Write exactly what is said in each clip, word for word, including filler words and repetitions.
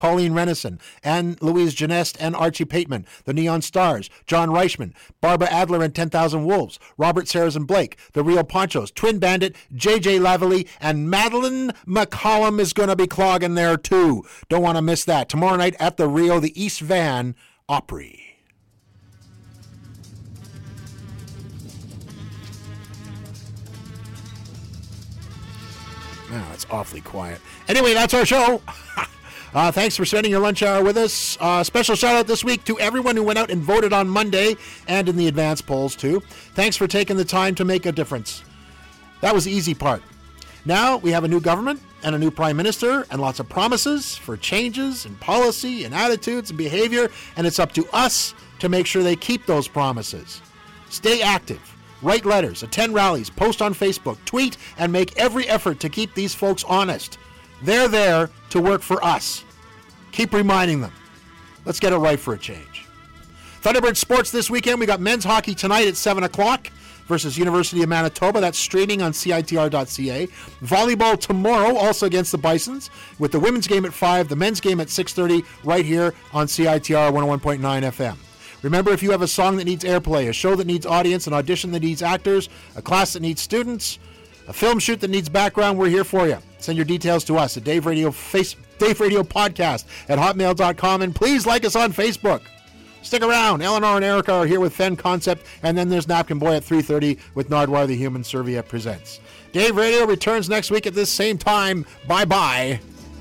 Pauline Renison, Anne Louise Genest and Archie Pateman, the Neon Stars, John Reichman, Barbara Adler and ten thousand Wolves, Robert Sarrazin Blake, the Real Ponchos, Twin Bandit, J J Lavallee, and Madeline McCollum is going to be clogging there too. Don't want to miss that. Tomorrow night at the Rio, the East Van Opry. Wow, that's awfully quiet. Anyway, that's our show. Uh, thanks for spending your lunch hour with us. Uh, special shout out this week to everyone who went out and voted on Monday and in the advance polls too. Thanks for taking the time to make a difference. That was the easy part. Now we have a new government and a new prime minister and lots of promises for changes in policy and attitudes and behavior, and it's up to us to make sure they keep those promises. Stay active. Write letters, attend rallies, post on Facebook, tweet, and make every effort to keep these folks honest. They're there to work for us. Keep reminding them. Let's get it right for a change. Thunderbird Sports this weekend. We got men's hockey tonight at seven o'clock versus University of Manitoba. That's streaming on C I T R dot C A. Volleyball tomorrow, also against the Bisons, with the women's game at five, the men's game at six thirty, right here on C I T R one oh one point nine F M. Remember, if you have a song that needs airplay, a show that needs audience, an audition that needs actors, a class that needs students, a film shoot that needs background, we're here for you. Send your details to us at Dave Radio Face Dave Radio Podcast at hotmail dot com, and please like us on Facebook. Stick around. Eleanor and Erica are here with Fen Concept, and then there's Napkin Boy at three thirty with Nardwar the Human Serviette Presents. Dave Radio returns next week at this same time. Bye-bye.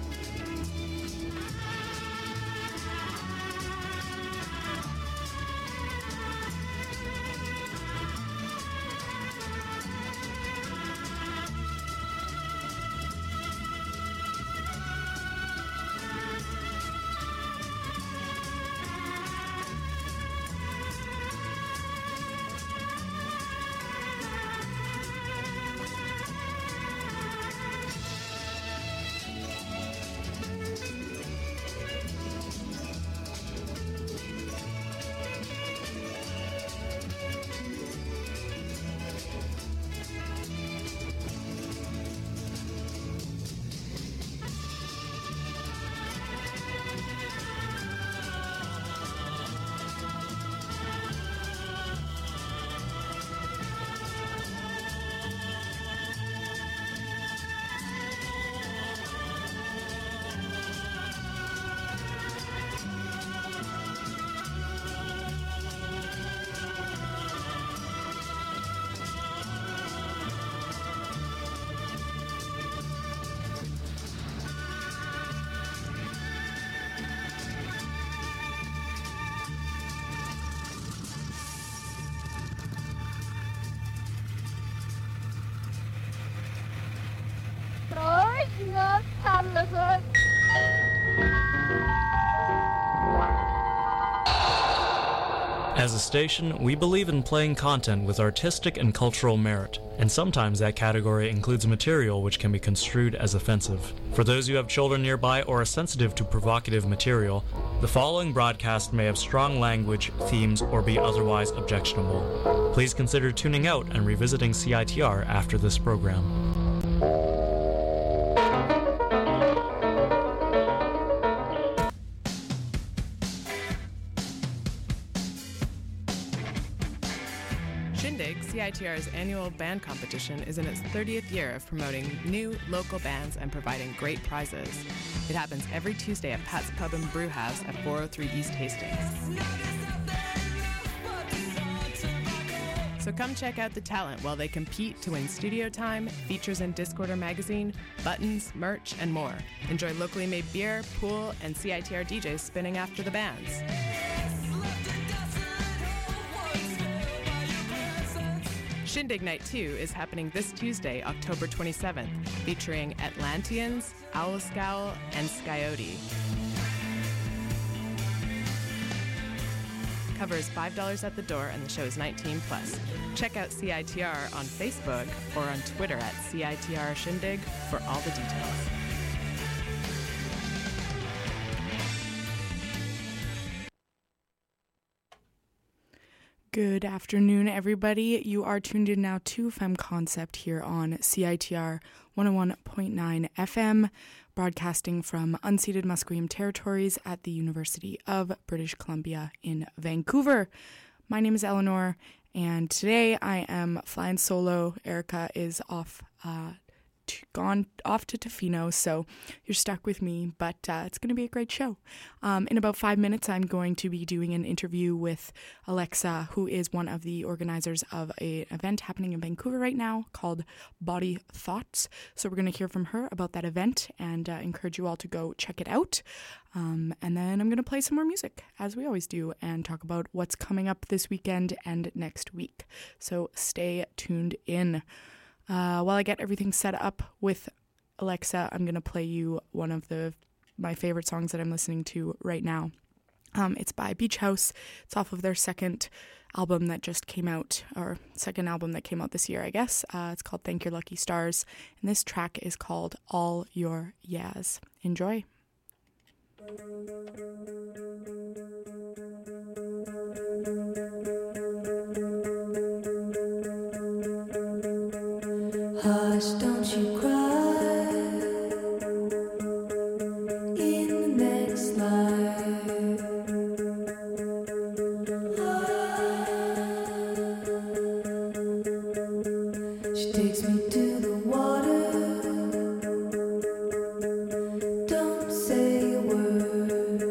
As a station, we believe in playing content with artistic and cultural merit, and sometimes that category includes material which can be construed as offensive. For those who have children nearby or are sensitive to provocative material, the following broadcast may have strong language, themes, or be otherwise objectionable. Please consider tuning out and revisiting C I T R after this program. C I T R's annual band competition is in its thirtieth year of promoting new local bands and providing great prizes. It happens every Tuesday at Pat's Pub and Brew House at four oh three East Hastings. So come check out the talent while they compete to win studio time, features in Discorder magazine, buttons, merch, and more. Enjoy locally made beer, pool, and C I T R D Js spinning after the bands. Shindig Night two is happening this Tuesday, October twenty-seventh, featuring Atlanteans, Owl Scowl, and Scoyote. Cover is five dollars at the door and the show is nineteen plus. Check out C I T R on Facebook or on Twitter at C I T R Shindig for all the details. Good afternoon, everybody. You are tuned in now to Femme Concept here on C I T R one oh one point nine F M, broadcasting from unceded Musqueam territories at the University of British Columbia in Vancouver. My name is Eleanor, and today I am flying solo. Erica is off uh, gone off to Tofino, so you're stuck with me, but uh, it's going to be a great show. Um, in about five minutes, I'm going to be doing an interview with Alexa, who is one of the organizers of an event happening in Vancouver right now called Body Thoughts. So we're going to hear from her about that event and uh, encourage you all to go check it out. Um, and then I'm going to play some more music, as we always do, and talk about what's coming up this weekend and next week. So stay tuned in. Uh, while I get everything set up with Alexa, I'm going to play you one of the my favorite songs that I'm listening to right now. Um, it's by Beach House. It's off of their second album that just came out, or second album that came out this year, I guess. Uh, it's called Thank Your Lucky Stars, and this track is called All Your Yeahs. Enjoy. Hush, don't you cry in the next life. Ah, she takes me to the water. Don't say a word.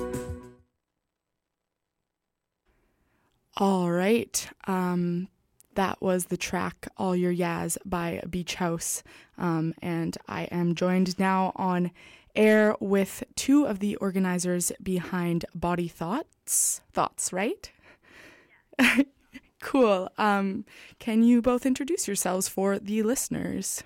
All right. Um, that was the track All Your Yaz by Beach House. Um, and I am joined now on air with two of the organizers behind Body Thoughts. Thoughts, right? Yeah. Cool. Um, can you both introduce yourselves for the listeners?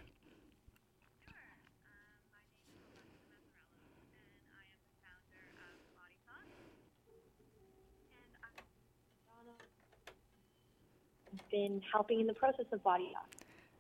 Been helping in the process of Body Thoughts.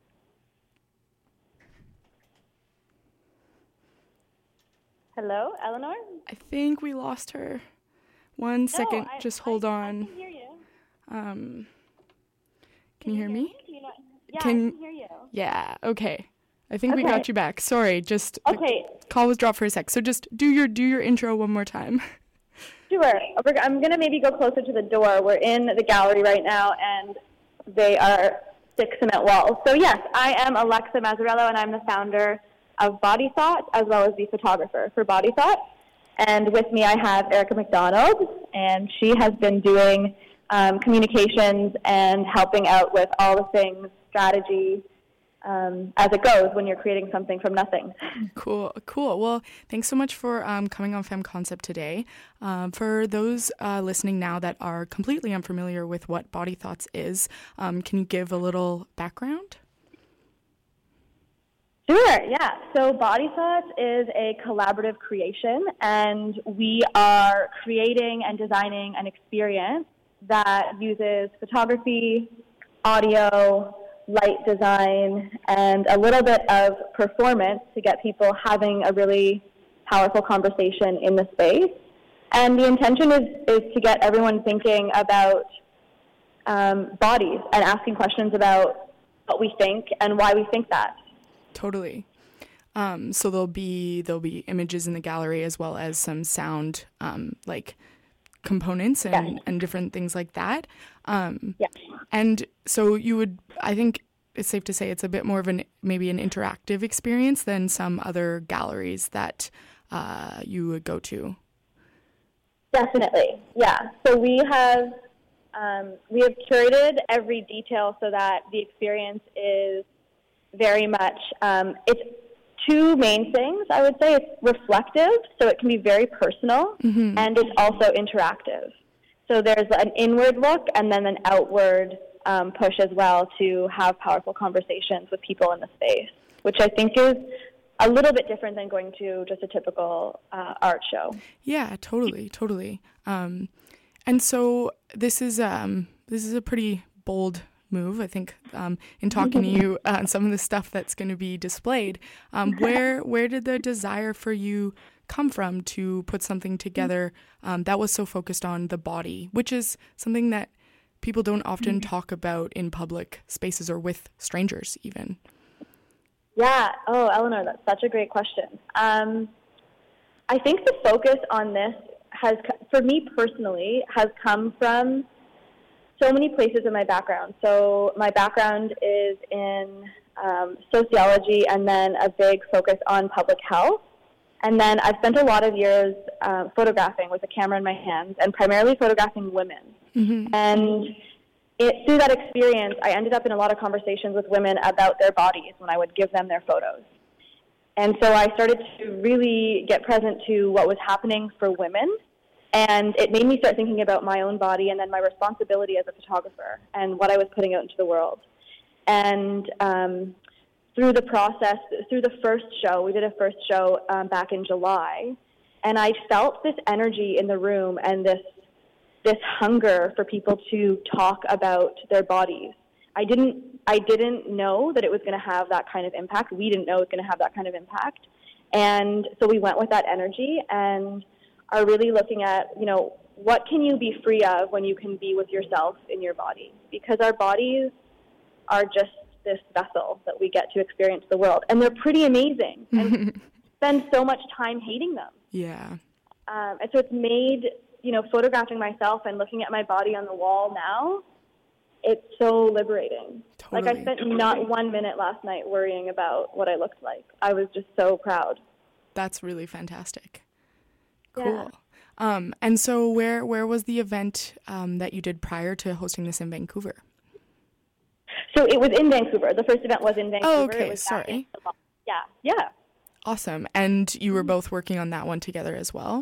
Hello, Eleanor? I think we lost her. One second, no, I, just hold I, on. I can hear you. Um, can, can you hear me? me? Can you not? Yeah, can, I can hear you. Yeah, okay. I think okay. we got you back. Sorry, just okay. the call was dropped for a sec. So just do your do your intro one more time. Sure. I'm going to maybe go closer to the door. We're in the gallery right now, and they are thick cement walls. So yes, I am Alexa Mazzarello, and I'm the founder of Body Thought, as well as the photographer for Body Thought. And with me I have Erica McDonald, and she has been doing um, communications and helping out with all the things, strategy, um, as it goes when you're creating something from nothing. Cool, cool. Well, thanks so much for um, coming on Femme Concept today. Um, for those uh, listening now that are completely unfamiliar with what Body Thoughts is, um, can you give a little background? Sure, yeah. So Body Thoughts is a collaborative creation, and we are creating and designing an experience that uses photography, audio, light design, and a little bit of performance to get people having a really powerful conversation in the space. And the intention is, is to get everyone thinking about um, bodies and asking questions about what we think and why we think that. Totally. Um, so there'll be there'll be images in the gallery as well as some sound um, like components and, yes. and different things like that. Um, yes. And so you would, I think it's safe to say it's a bit more of an maybe an interactive experience than some other galleries that uh, you would go to. Definitely, yeah. So we have um, we have curated every detail so that the experience is very much, um, it's two main things, I would say. It's reflective, so it can be very personal, mm-hmm. and it's also interactive. So there's an inward look and then an outward um, push as well to have powerful conversations with people in the space, which I think is a little bit different than going to just a typical uh, art show. Yeah, totally, totally. Um, and so this is um, this is a pretty bold move, I think, um, in talking to you uh, and some of the stuff that's going to be displayed. Um, where where did the desire for you come from to put something together um, that was so focused on the body, which is something that people don't often talk about in public spaces or with strangers even? Yeah. Oh, Eleanor, that's such a great question. Um, I think the focus on this has, for me personally, has come from so many places in my background. So my background is in um, sociology and then a big focus on public health. And then I've spent a lot of years uh, photographing with a camera in my hands and primarily photographing women. Mm-hmm. And it, through that experience, I ended up in a lot of conversations with women about their bodies when I would give them their photos. And so I started to really get present to what was happening for women. And it made me start thinking about my own body and then my responsibility as a photographer and what I was putting out into the world. And um, through the process, through the first show, we did a first show um, back in July, and I felt this energy in the room and this this hunger for people to talk about their bodies. I didn't I didn't know that it was going to have that kind of impact. We didn't know it was going to have that kind of impact. And so we went with that energy and are really looking at, you know, what can you be free of when you can be with yourself in your body? Because our bodies are just this vessel that we get to experience the world. And they're pretty amazing. And spend so much time hating them. Yeah. Um, and so it's made, you know, photographing myself and looking at my body on the wall now, it's so liberating. Totally. Like I spent totally. not one minute last night worrying about what I looked like. I was just so proud. That's really fantastic. Cool. Yeah. Um, and so where where was the event um, that you did prior to hosting this in Vancouver? So it was in Vancouver. The first event was in Vancouver. Oh, okay, It was back sorry. in- Yeah, yeah. Awesome. And you were both working on that one together as well?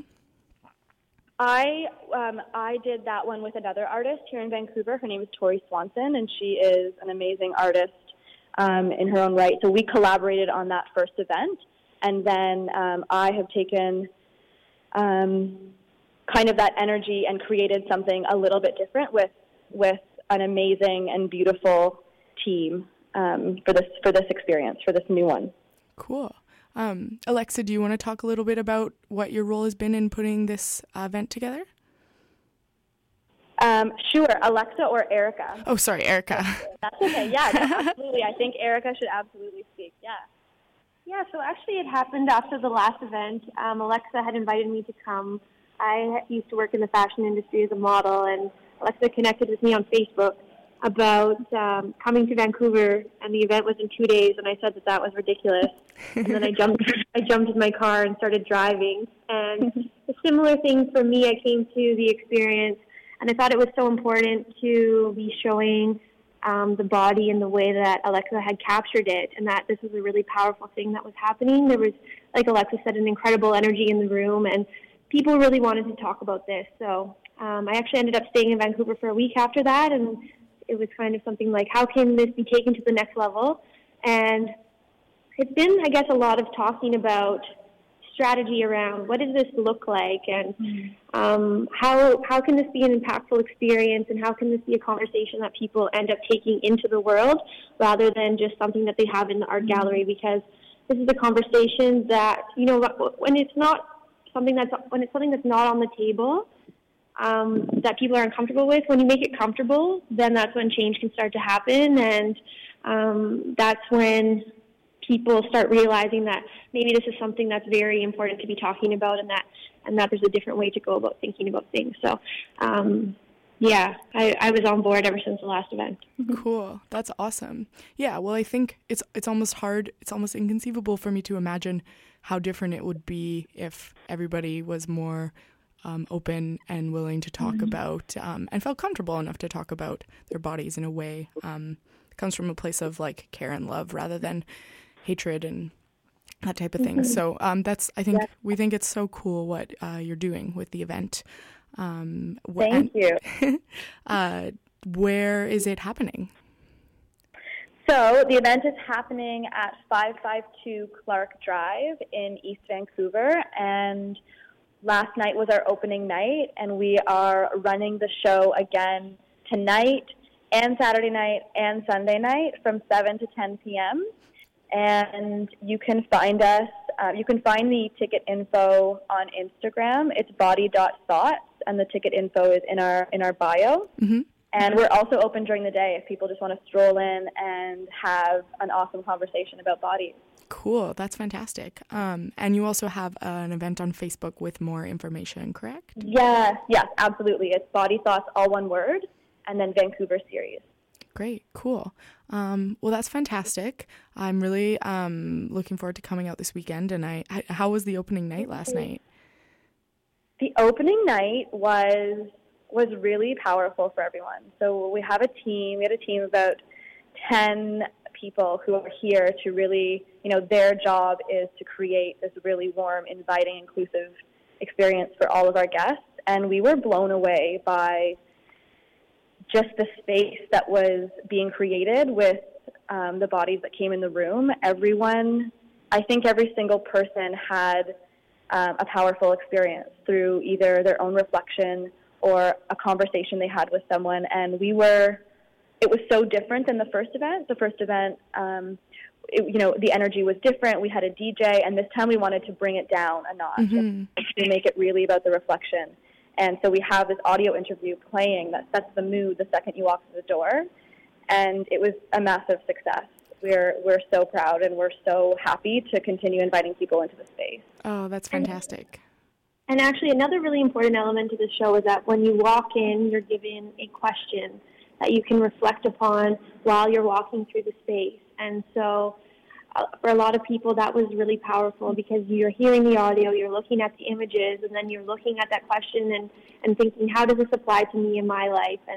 I um, I did that one with another artist here in Vancouver. Her name is Tori Swanson, and she is an amazing artist um, in her own right. So we collaborated on that first event, and then um, I have taken um, kind of that energy and created something a little bit different with with an amazing and beautiful team um, for this for this experience, for this new one. Cool. Um, Alexa, do you want to talk a little bit about what your role has been in putting this uh, event together? Um, sure, Alexa or Erica. Oh, sorry, Erica. That's okay. Yeah, no, absolutely. I think Erica should absolutely speak. Yeah. Yeah, so actually it happened after the last event. Um, Alexa had invited me to come. I used to work in the fashion industry as a model, and Alexa connected with me on Facebook about um, coming to Vancouver, and the event was in two days, and I said that that was ridiculous. And then I jumped I jumped in my car and started driving. And a similar thing for me, I came to the experience, and I thought it was so important to be showing um, the body in the way that Alexa had captured it, and that this was a really powerful thing that was happening. There was, like Alexa said, an incredible energy in the room, and people really wanted to talk about this. So um, I actually ended up staying in Vancouver for a week after that, and it was kind of something like, how can this be taken to the next level? And it's been, I guess, a lot of talking about strategy around what does this look like, and um, how how can this be an impactful experience, and how can this be a conversation that people end up taking into the world rather than just something that they have in the art gallery, because this is a conversation that, you know, when it's not something that's when it's something that's not on the table, um, that people are uncomfortable with, when you make it comfortable, then that's when change can start to happen, and um, that's when people start realizing that maybe this is something that's very important to be talking about, and that and that there's a different way to go about thinking about things. So, um, yeah, I, I was on board ever since the last event. Cool. That's awesome. Yeah, well, I think it's it's almost hard, it's almost inconceivable for me to imagine how different it would be if everybody was more um, open and willing to talk mm-hmm. about um, and felt comfortable enough to talk about their bodies in a way um, that comes from a place of like care and love rather than hatred and that type of thing. Mm-hmm. So um, that's, I think, yeah. we think it's so cool what uh, you're doing with the event. Um, wh- Thank and, you. uh, where is it happening? So the event is happening at five five two Clark Drive in East Vancouver, and last night was our opening night, and we are running the show again tonight and Saturday night and Sunday night from seven to ten p.m. And you can find us, uh, you can find the ticket info on Instagram. It's body dot thoughts, and the ticket info is in our in our bio. Mm-hmm. And we're also open during the day if people just want to stroll in and have an awesome conversation about bodies. Cool. That's fantastic. Um, and you also have uh, an event on Facebook with more information, correct? Yes, yes, absolutely. It's Body Thoughts, all one word, and then Vancouver series. Great. Cool. Um, well, that's fantastic. I'm really um, looking forward to coming out this weekend. And I, I, how was the opening night last night? The opening night was was really powerful for everyone. So we have a team. We had a team of about ten people who are here to really, you know, their job is to create this really warm, inviting, inclusive experience for all of our guests. And we were blown away by just the space that was being created with um, the bodies that came in the room. Everyone, I think every single person had um, a powerful experience through either their own reflection or a conversation they had with someone. And we were, it was so different than the first event. The first event, um, it, you know, the energy was different. We had a D J, and this time we wanted to bring it down a notch mm-hmm. to make it really about the reflection. And so we have this audio interview playing that sets the mood the second you walk through the door. And it was a massive success. We're we're so proud, and we're so happy to continue inviting people into the space. Oh, that's fantastic. And actually, another really important element of the show is that when you walk in, you're given a question that you can reflect upon while you're walking through the space. And so uh, for a lot of people, that was really powerful because you're hearing the audio, you're looking at the images, and then you're looking at that question and, and thinking, how does this apply to me in my life? And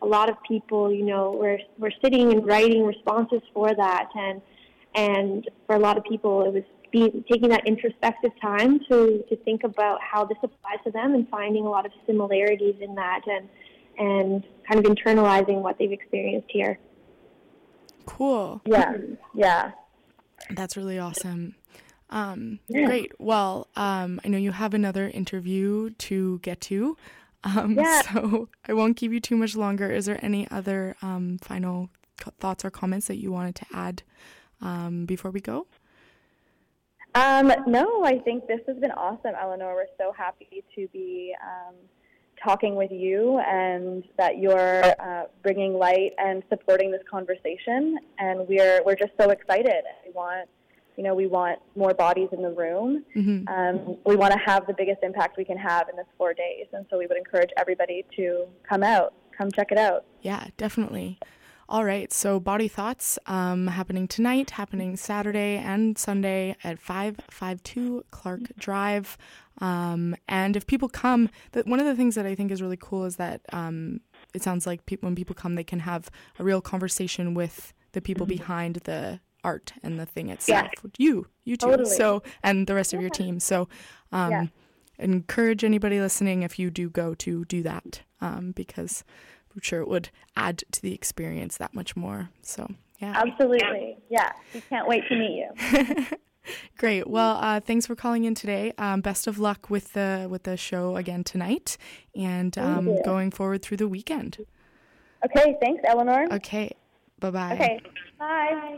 a lot of people, you know, were were sitting and writing responses for that, and and for a lot of people, it was being, taking that introspective time to, to think about how this applies to them and finding a lot of similarities in that, and and kind of internalizing what they've experienced here. Cool. Yeah, yeah. That's really awesome. Um, great. Well, um, I know you have another interview to get to, um, Yeah. so I won't keep you too much longer. Is there any other um, final co- thoughts or comments that you wanted to add um, before we go? Um, no, I think this has been awesome, Eleanor. We're so happy to be um, talking with you, and that you're uh, bringing light and supporting this conversation. And we're we're just so excited. We want, you know, we want more bodies in the room. Mm-hmm. Um, we want to have the biggest impact we can have in this four days, and so we would encourage everybody to come out, come check it out. Yeah, definitely. All right, so Body Thoughts um, happening tonight, happening Saturday and Sunday at five fifty-two Clark Drive. Um, and if people come, that one of the things that I think is really cool is that um, it sounds like people, when people come, they can have a real conversation with the people mm-hmm. behind the art and the thing itself. Yeah. You, you two, Totally. so and the rest yeah. of your team. So um, yeah. encourage anybody listening, if you do go, to do that um, because I'm sure it would add to the experience that much more. So, yeah. Absolutely. Yeah. We can't wait to meet you. Great. Well, uh, thanks for calling in today. Um, best of luck with the with the show again tonight, and um, going forward through the weekend. Okay. Thanks, Eleanor. Okay. Bye-bye. Okay. Bye.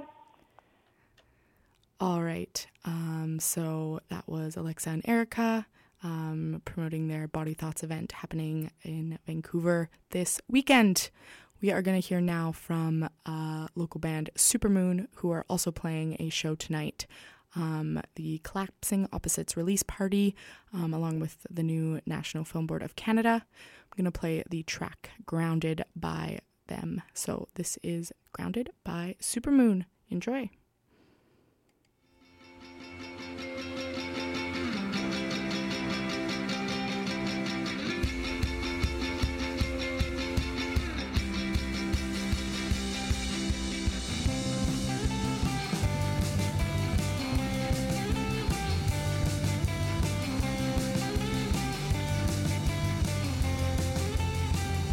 All right. Um, so that was Alexa and Erica um, promoting their Body Thoughts event happening in Vancouver this weekend. We are going to hear now from uh, local band Supermoon, who are also playing a show tonight. Um, the Collapsing Opposites release party, um, along with the new National Film Board of Canada. I'm going to play the track Grounded by them. So this is Grounded by Supermoon. Enjoy.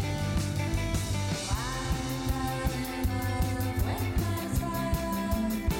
When my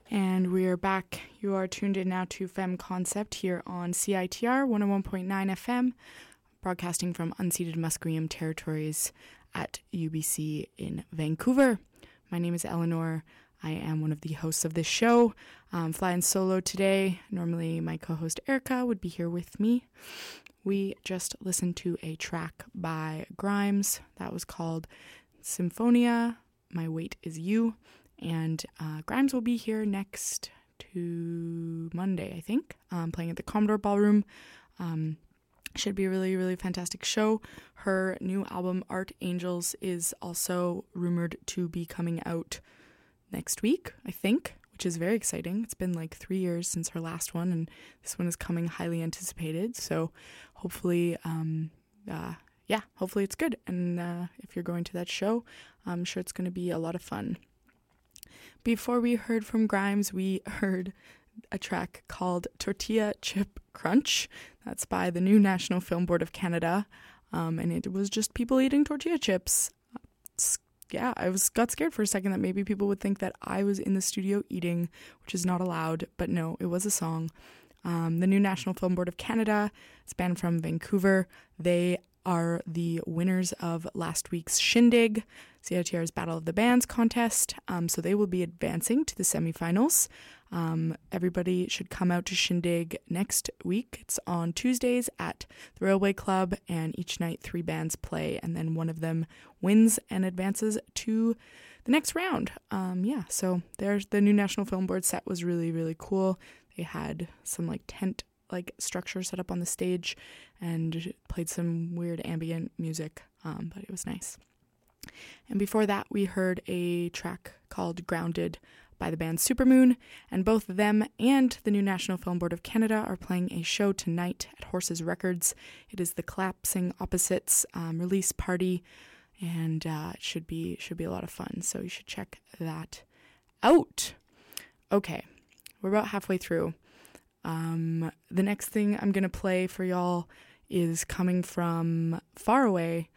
And we are back. You are tuned in now to Femme Concept here on C I T R one oh one point nine F M, broadcasting from unceded Musqueam territories at U B C in Vancouver. My name is Eleanor. I am one of the hosts of this show. Um, flying solo today. Normally my co-host Erica would be here with me. We just listened to a track by Grimes that was called Symphonia, My Weight Is You. And uh, Grimes will be here next to Monday, I think, um, playing at the Commodore Ballroom. Um, should be a really, really fantastic show. Her new album, Art Angels, is also rumored to be coming out next week, I think, which is very exciting. It's been like three years since her last one, and this one is coming highly anticipated. So hopefully, um, uh, yeah, hopefully it's good. And uh, if you're going to that show, I'm sure it's going to be a lot of fun. Before we heard from Grimes, we heard a track called Tortilla Chip Crunch. That's by the new National Film Board of Canada, um, and it was just people eating tortilla chips. It's, yeah, I was got scared for a second that maybe people would think that I was in the studio eating, which is not allowed, but no, it was a song. Um, the new National Film Board of Canada, it's a band from Vancouver. They are the winners of last week's Shindig, C I T R's Battle of the Bands contest. Um, so they will be advancing to the semifinals. Um, everybody should come out to Shindig next week. It's on Tuesdays at the Railway Club, and each night three bands play, and then one of them wins and advances to the next round. Um, yeah, so there's the new National Film Board set was really, really cool. They had some like tent like structure set up on the stage and played some weird ambient music, um, but it was nice. And before that, we heard a track called Grounded by the band Supermoon, and both them and the new National Film Board of Canada are playing a show tonight at Horses Records. It is the Collapsing Opposites um, release party, and uh, it should be should be a lot of fun, so you should check that out. Okay, we're about halfway through. Um, the next thing I'm going to play for y'all is coming from far away.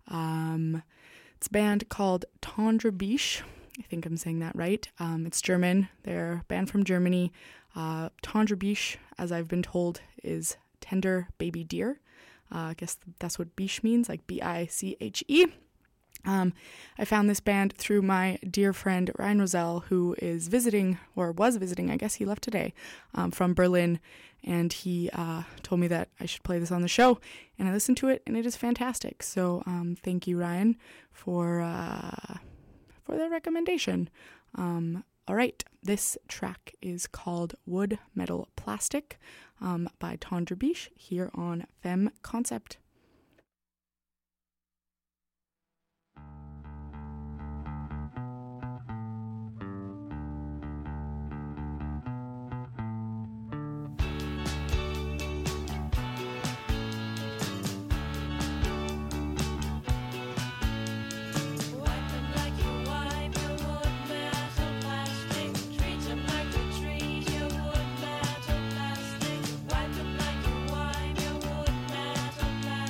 Um, it's a band called Tendre Biche. I think I'm saying that right. Um, it's German. They're a band from Germany. Uh, Tendre Biche, as I've been told, is tender baby deer. Uh, I guess that's what biche means, like B I C H E. Um, I found this band through my dear friend Ryan Rosell, who is visiting, or was visiting, I guess he left today, um, from Berlin, and he uh, told me that I should play this on the show, and I listened to it, and it is fantastic. So um, thank you, Ryan, for uh, for the recommendation. Um, all right, this track is called Wood, Metal, Plastic um, by Tendre Biche here on Femme Concept. Plastic, wipe them like you wipe your wood, metal, plastic.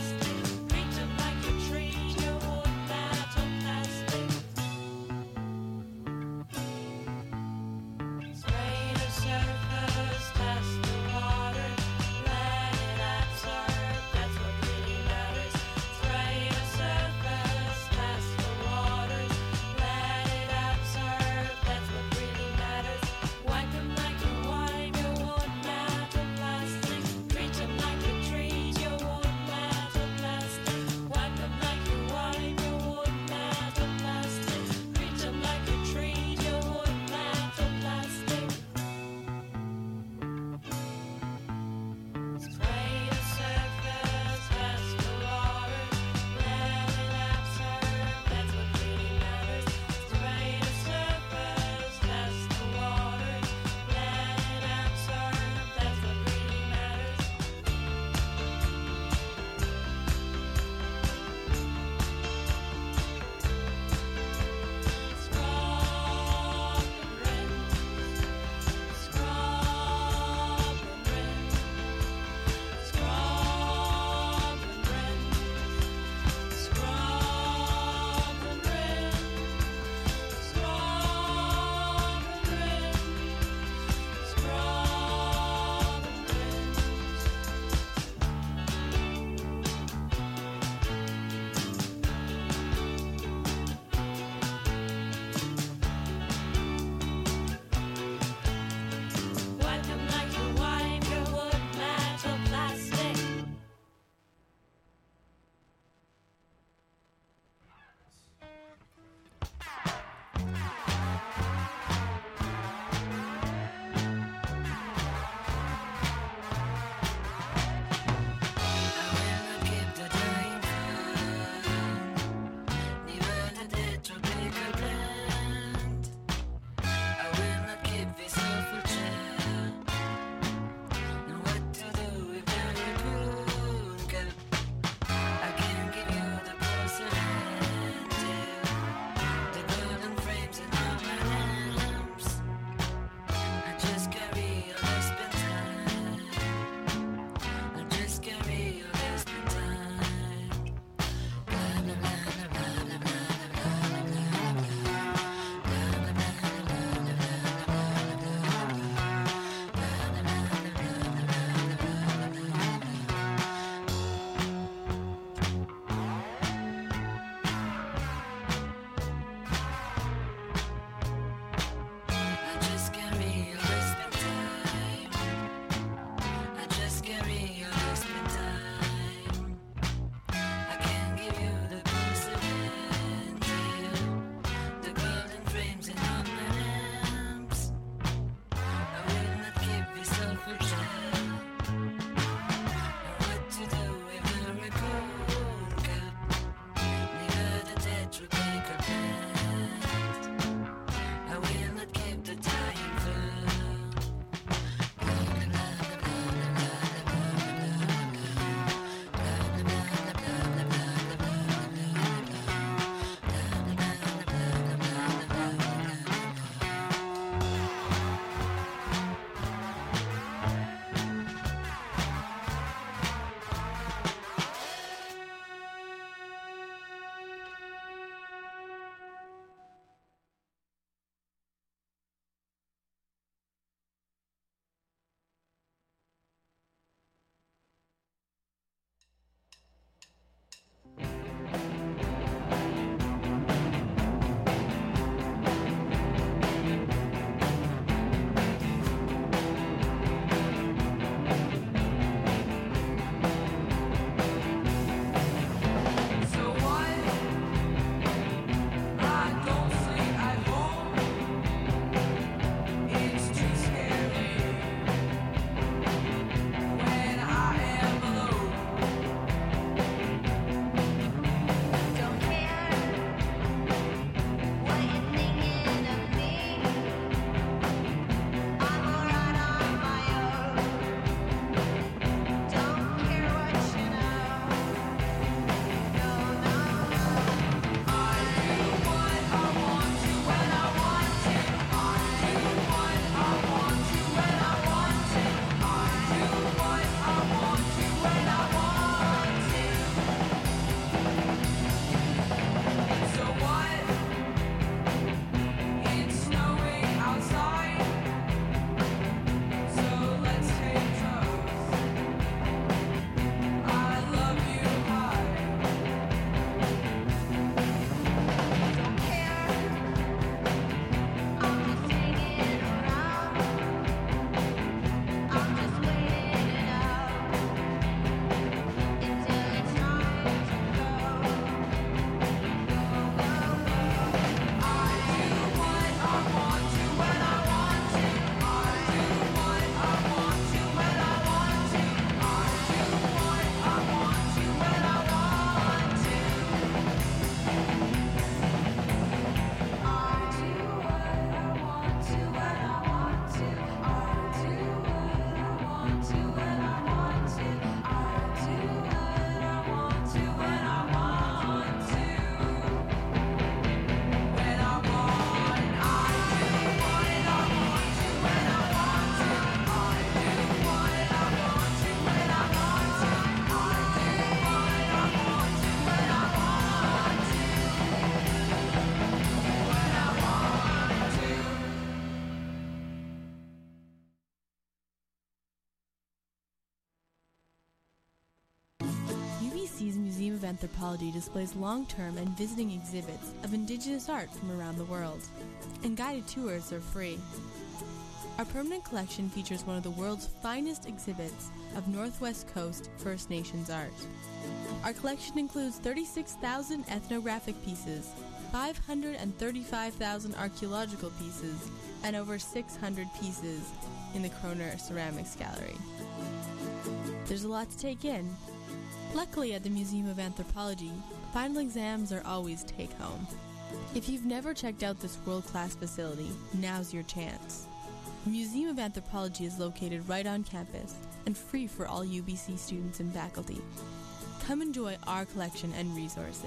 of Anthropology displays long-term and visiting exhibits of Indigenous art from around the world, and guided tours are free. Our permanent collection features one of the world's finest exhibits of Northwest Coast First Nations art. Our collection includes thirty-six thousand ethnographic pieces, five hundred thirty-five thousand archaeological pieces, and over six hundred pieces in the Kroner Ceramics Gallery. There's a lot to take in. Luckily, at the Museum of Anthropology, final exams are always take-home. If you've never checked out this world-class facility, now's your chance. The Museum of Anthropology is located right on campus and free for all U B C students and faculty. Come enjoy our collection and resources.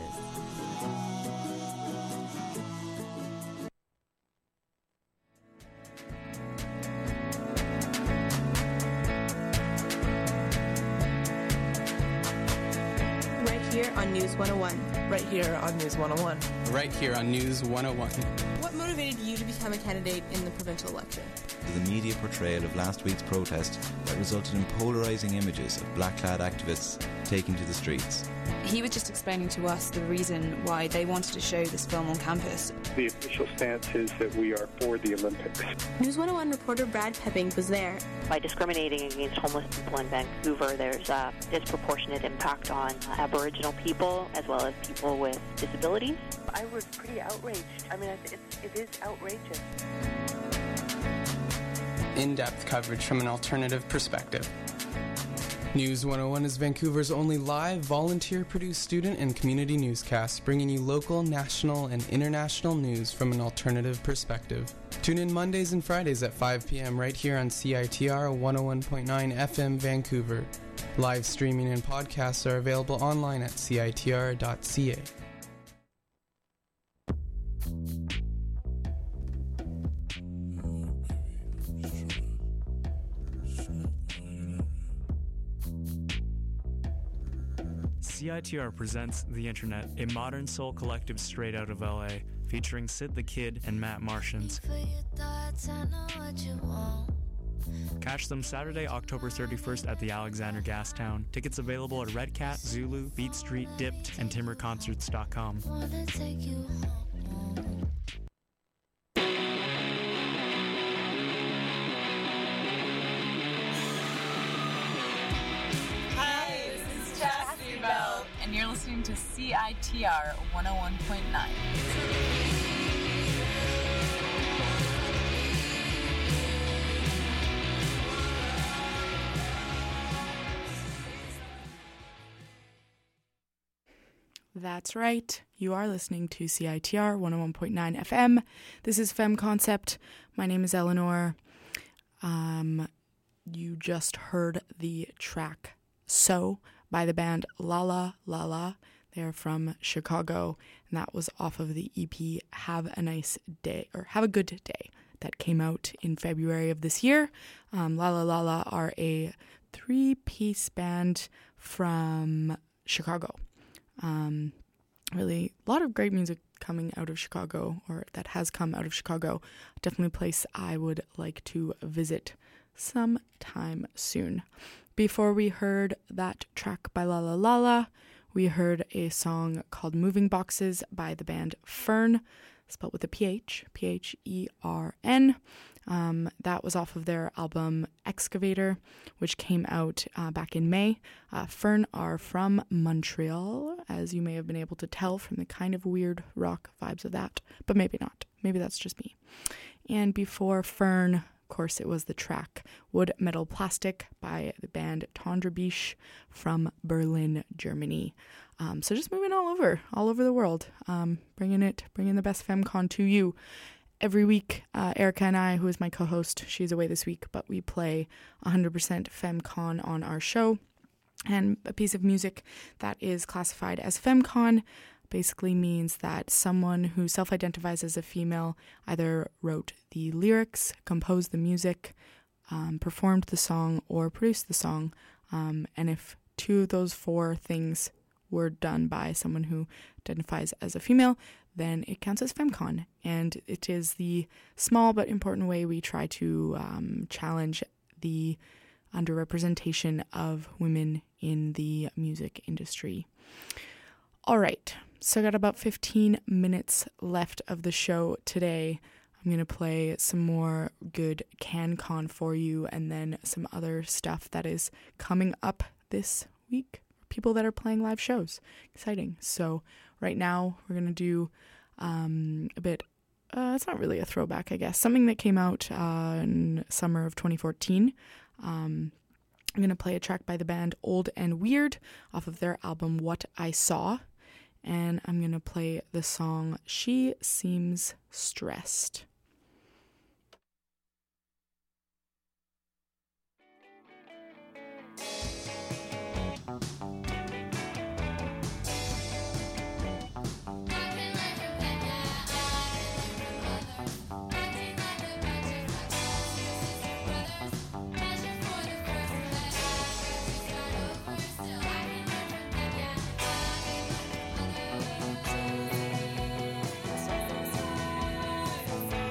Here on News one oh one. Right here on News one oh one. Right here on News one oh one. What motivated you to become a candidate in the provincial election? The media portrayal of last week's protest that resulted in polarising images of black-clad activists taking to the streets. He was just explaining to us the reason why they wanted to show this film on campus. The official stance is that we are for the Olympics. News one oh one reporter Brad Pepping was there. By discriminating against homeless people in Vancouver, there's a disproportionate impact on Aboriginal people as well as people with disabilities. I was pretty outraged. I mean, it's, it is outrageous. In-depth coverage from an alternative perspective. News one oh one is Vancouver's only live, volunteer-produced student and community newscast, bringing you local, national, and international news from an alternative perspective. Tune in Mondays and Fridays at five p.m. right here on C I T R one oh one point nine F M Vancouver. Live streaming and podcasts are available online at C I T R dot C A. C I T R presents The Internet, a modern soul collective straight out of L A, featuring Sid the Kid and Matt Martians. Catch them Saturday, October thirty-first at the Alexander Gastown. Tickets available at Red Cat, Zulu, Beat Street, Dipped, and timber concerts dot com. And you're listening to C I T R one oh one point nine. That's right. You are listening to C I T R one oh one point nine F M. This is Femme Concept. My name is Eleanor. Um, you just heard the track So by the band La La La La. They're from Chicago, and that was off of the E P Have a Nice Day, or Have a Good Day, that came out in February of this year. Um, La La La La are a three-piece band from Chicago. Um, really, a lot of great music coming out of Chicago, or that has come out of Chicago. Definitely a place I would like to visit sometime soon. Before we heard that track by La La La La, we heard a song called Moving Boxes by the band Fern, spelled with a P H, P H E R N. Um, that was off of their album Excavator, which came out uh, back in May. Uh, Fern are from Montreal, as you may have been able to tell from the kind of weird rock vibes of that, but maybe not. Maybe that's just me. And before Fern, of course, it was the track Wood Metal Plastic by the band Tundra Biche from Berlin, Germany. Um, so just moving all over, all over the world, um, bringing it, bringing the best FemCon to you. Every week, uh, Erica and I, who is my co-host, she's away this week, but we play one hundred percent FemCon on our show. And a piece of music that is classified as FemCon basically means that someone who self-identifies as a female either wrote the lyrics, composed the music, um, performed the song, or produced the song. Um, and if two of those four things were done by someone who identifies as a female, then it counts as FemCon. And it is the small but important way we try to um, challenge the underrepresentation of women in the music industry. All right, so I got about fifteen minutes left of the show today. I'm going to play some more good CanCon for you and then some other stuff that is coming up this week. People that are playing live shows. Exciting. So right now we're going to do um, a bit, uh, it's not really a throwback, I guess. Something that came out uh, in summer of twenty fourteen. Um, I'm going to play a track by the band Old and Weird off of their album What I Saw. And I'm going to play the song She Seems Stressed. Thank you.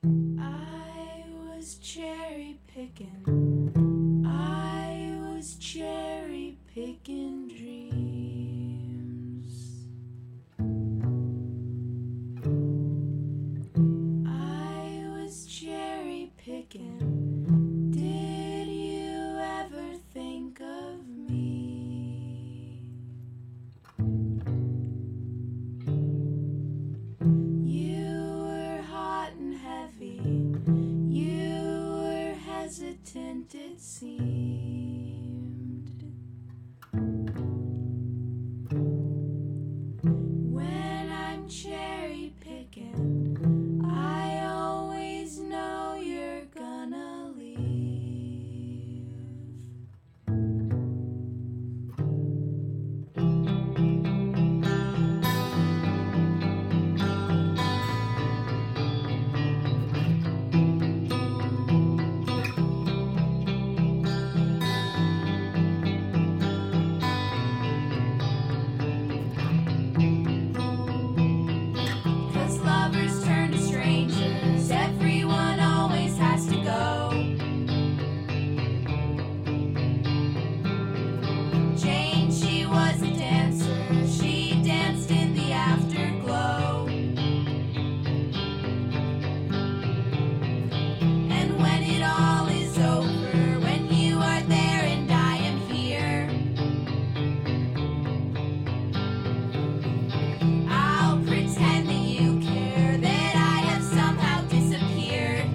I was cherry picking. I was cherry picking dreams. I was cherry picking. Did you ever think of me? You were hot and heavy. You were hesitant, it seemed. When I'm cherry picking, I always know you're gonna leave. Cause lovers turn to strangers, everyone always has to go. Jane, she was a dancer, she danced in the afterglow. And when it all is over, when you are there and I am here, I'll pretend that you care, that I have somehow disappeared.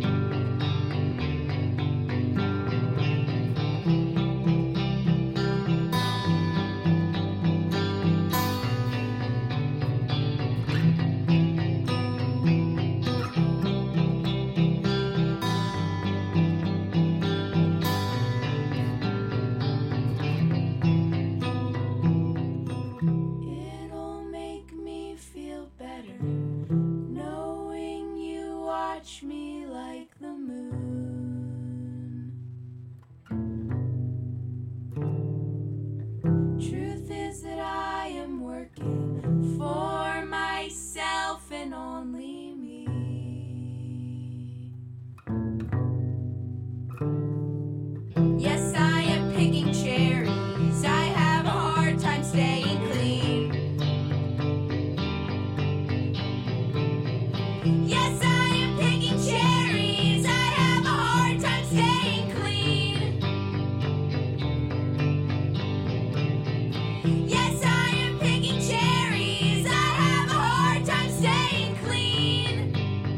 It'll make me feel better knowing you watch me like the moon. Truth is that I am working for myself and only me. Yes, I am picking cherries. I have a hard time staying clean. Yes, I am picking cherries. I have a hard time staying clean. Yes, I am picking cherries. I have a hard time staying clean.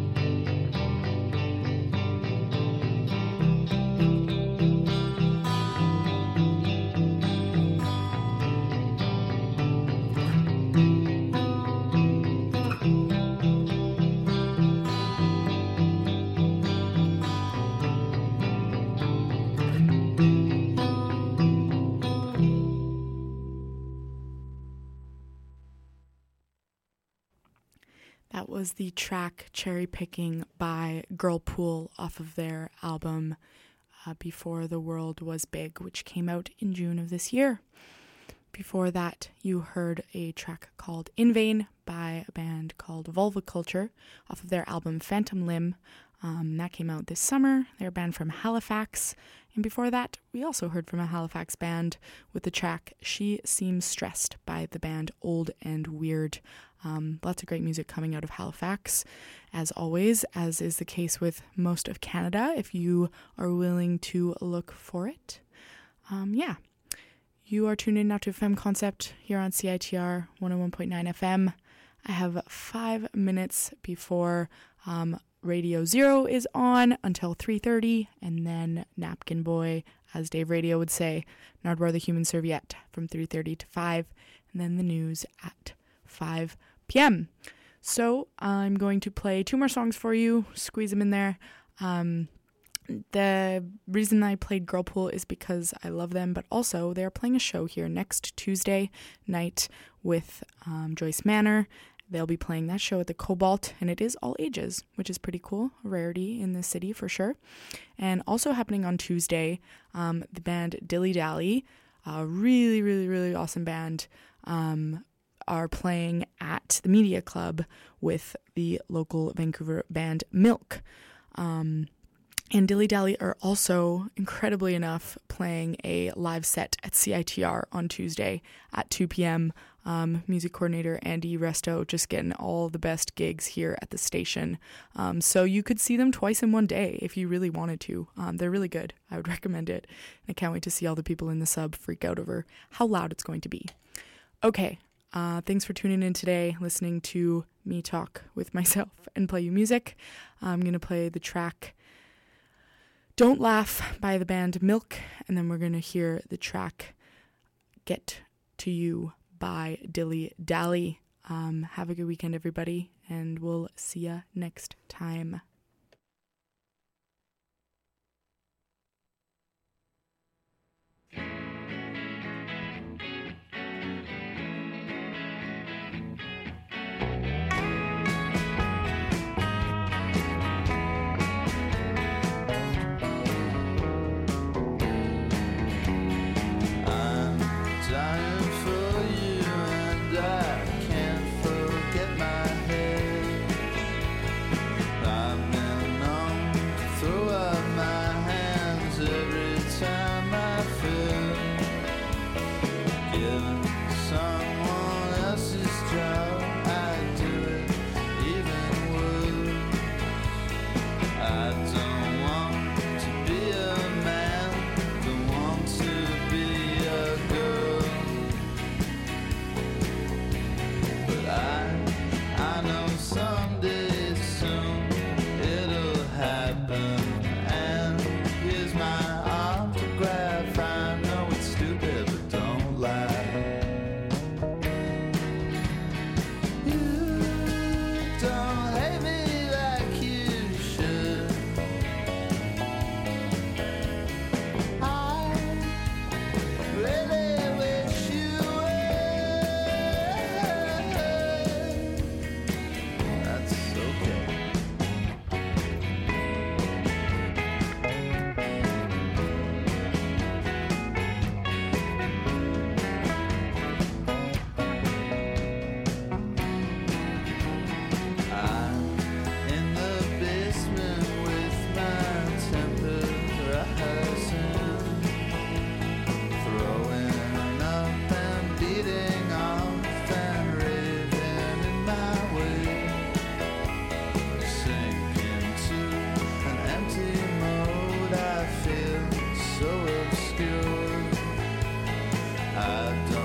That was the track Cherry Picking by Girlpool off of their album uh, Before the World Was Big, which came out in June of this year. Before that, you heard a track called In Vain by a band called Vulva Culture off of their album Phantom Limb. Um, that came out this summer. They're a band from Halifax. And before that, we also heard from a Halifax band with the track She Seems Stressed by the band Old and Weird. Um, lots of great music coming out of Halifax, as always, as is the case with most of Canada, if you are willing to look for it. Um, yeah. You are tuned in now to F M Concept here on C I T R one oh one point nine F M. I have five minutes before um, Radio Zero is on until three thirty, and then Napkin Boy, as Dave Radio would say, Nardwar the Human Serviette from three thirty to five, and then the news at five p.m. So I'm going to play two more songs for you, squeeze them in there. Um, the reason I played Girlpool is because I love them, but also they're playing a show here next Tuesday night with um, Joyce Manor. They'll be playing that show at the Cobalt, and it is all ages, which is pretty cool. A rarity in the city for sure. And also happening on Tuesday, um, the band Dilly Dally, a really, really, really awesome band. Um, are playing at the Media Club with the local Vancouver band Milk. Um, and Dilly Dally are also, incredibly enough, playing a live set at C I T R on Tuesday at two p.m. Um, music coordinator Andy Resto just getting all the best gigs here at the station. Um, so you could see them twice in one day if you really wanted to. Um, they're really good. I would recommend it. I can't wait to see all the people in the sub freak out over how loud it's going to be. Okay, uh, thanks for tuning in today, listening to me talk with myself and play you music. I'm going to play the track Don't Laugh by the band Milk, and then we're going to hear the track Get to You by Dilly Dally. Um, have a good weekend, everybody, and we'll see ya next time. I don't